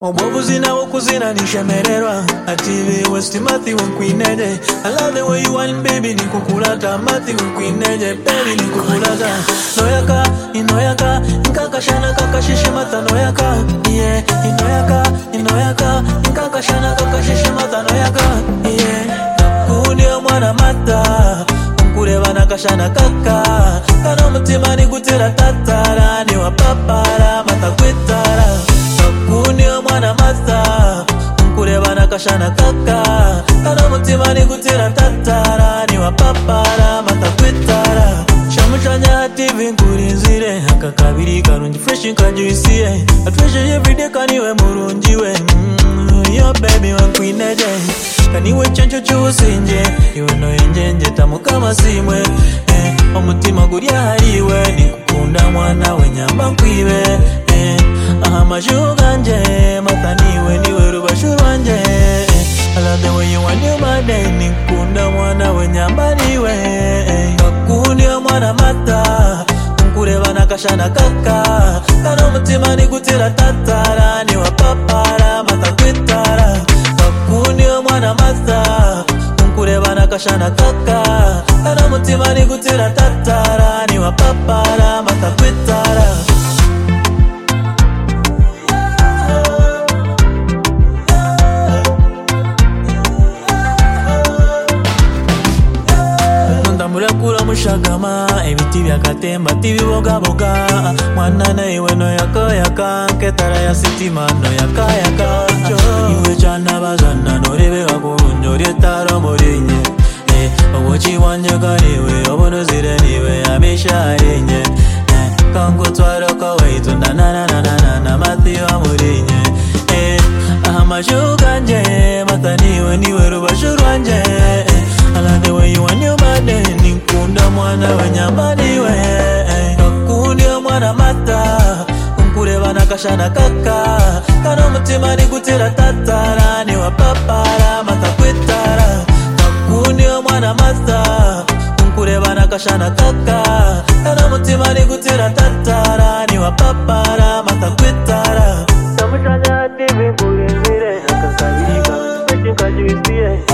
Obobuzina wokuzina nishemererwa Ativi West Matthew nkwineje I love the way you want baby nikukulata Matthew nkwineje baby nikukulata Noyaka, inoyaka Nkakashana kakashishe mata noyaka Yeah, inoyaka Nkakashana kakashishe mata noyaka Yeah, kunio mwana mata Nkureba nakashana kaka Kano mutima nikutira tatara Niwa papara mata kwitara Kunio mwana masa Nkureba nakashana kaka Kano mutima nikutira tatara Niwa papara mata kwitara Shamushanya TV nkurinzire Haka kabiri karungi fresh nkajuisiye Atreasure everyday kaniwe murungiwe Yo baby wankwineje Kaniwe chancho chusinje Iwe no injenje tamu kama simwe Omutima guria hariwe Nikukunda mwana we nyamba nkwibe Amaju ganje Mataniwe niwe rubashu rwanje I love the way you want you my day Nikunda mwana we nyamba niwe Kakunio mwana mata Nkureba nakashana kaka Kano mutima nikutira tatara Niwa papara mata kwitara Kakunio mwana mata Nkureba nakashana kaka Kano mutima nikutira tatara Niwa papara mata kwitara Murakura mushagama Ebiti byakatemba tibibogaboga Mwana na iwe no yaka Nketara ya sitima no yaka Iwe chana bazana Norebe wakurunjo Rietaro morinye Owochi wanje kaniwe Obono zire niwe Amisha arinye Kangu twaro kawaitu Na Matthew amurinye Ahamashu kanje Mataniwe niwe rubashu rwanje I love the way you want your body Nikunda mwana we nyambaniwe Kakunio mwana mata Nkureba nakashana kaka Kano mutima nikutira tatara Niwa papara mata kwitara Kakunio mwana mata Nkureba nakashana kaka Kano mutima nikutira tatara Niwa papara mata kwitara Samushanya TV nkurinzire Akasabirika Kajuisiye